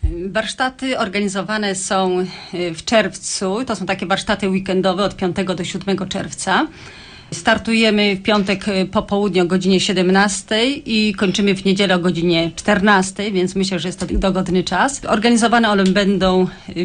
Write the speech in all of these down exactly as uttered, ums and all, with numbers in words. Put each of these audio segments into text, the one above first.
Warsztaty organizowane są w czerwcu. To są takie warsztaty weekendowe od piątego do siódmego czerwca. Startujemy w piątek po południu o godzinie siedemnastej i kończymy w niedzielę o godzinie czternastej, więc myślę, że jest to dogodny czas. Organizowane one będą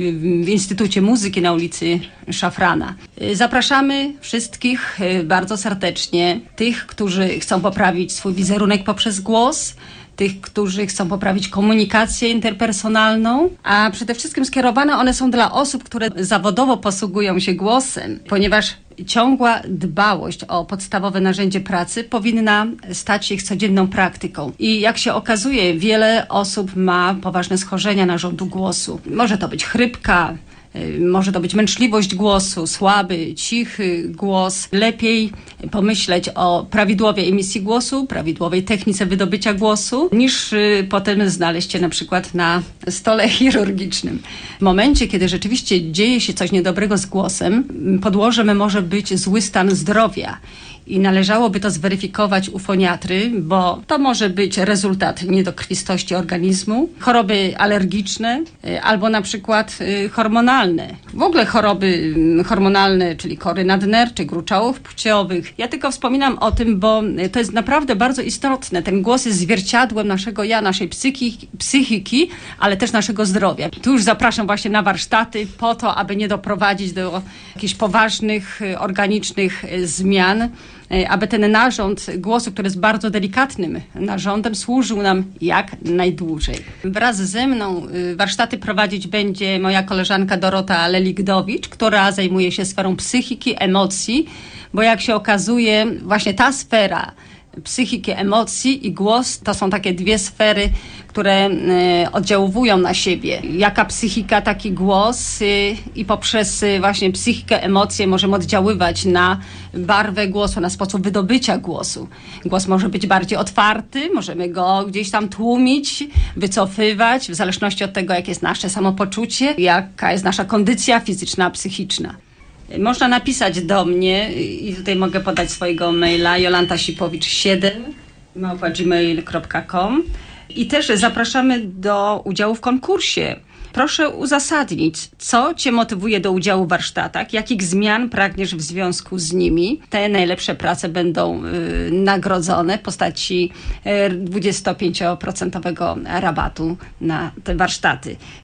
w Instytucie Muzyki na ulicy Szafrana. Zapraszamy wszystkich bardzo serdecznie, tych, którzy chcą poprawić swój wizerunek poprzez głos, tych, którzy chcą poprawić komunikację interpersonalną, a przede wszystkim skierowane one są dla osób, które zawodowo posługują się głosem, ponieważ ciągła dbałość o podstawowe narzędzie pracy powinna stać się ich codzienną praktyką. I jak się okazuje, wiele osób ma poważne schorzenia narządu głosu. Może to być chrypka, może to być męczliwość głosu, słaby, cichy głos. Lepiej pomyśleć o prawidłowej emisji głosu, prawidłowej technice wydobycia głosu, niż y, potem znaleźć się na przykład na stole chirurgicznym. W momencie, kiedy rzeczywiście dzieje się coś niedobrego z głosem, podłożem może być zły stan zdrowia. I należałoby to zweryfikować u foniatry, bo to może być rezultat niedokrwistości organizmu, choroby alergiczne albo na przykład hormonalne. W ogóle choroby hormonalne, czyli kory nadnerczy, gruczołów płciowych. Ja tylko wspominam o tym, bo to jest naprawdę bardzo istotne. Ten głos jest zwierciadłem naszego ja, naszej psychiki, psychiki, ale też naszego zdrowia. Tu już zapraszam właśnie na warsztaty po to, aby nie doprowadzić do jakichś poważnych, organicznych zmian, aby ten narząd głosu, który jest bardzo delikatnym narządem, służył nam jak najdłużej. Wraz ze mną warsztaty prowadzić będzie moja koleżanka Dorota Leligdowicz, która zajmuje się sferą psychiki, emocji, bo jak się okazuje, właśnie ta sfera psychiki, emocji i głos to są takie dwie sfery, które y, oddziaływują na siebie. Jaka psychika, taki głos y, i poprzez y, właśnie psychikę, emocje możemy oddziaływać na barwę głosu, na sposób wydobycia głosu. Głos może być bardziej otwarty, możemy go gdzieś tam tłumić, wycofywać, w zależności od tego, jakie jest nasze samopoczucie, jaka jest nasza kondycja fizyczna, psychiczna. Można napisać do mnie i tutaj mogę podać swojego maila jolanta sipowicz siedem małpa gmail kropka com i też zapraszamy do udziału w konkursie. Proszę uzasadnić, co Cię motywuje do udziału w warsztatach, jakich zmian pragniesz w związku z nimi. Te najlepsze prace będą y, nagrodzone w postaci y, dwudziestopięcioprocentowego rabatu na te warsztaty.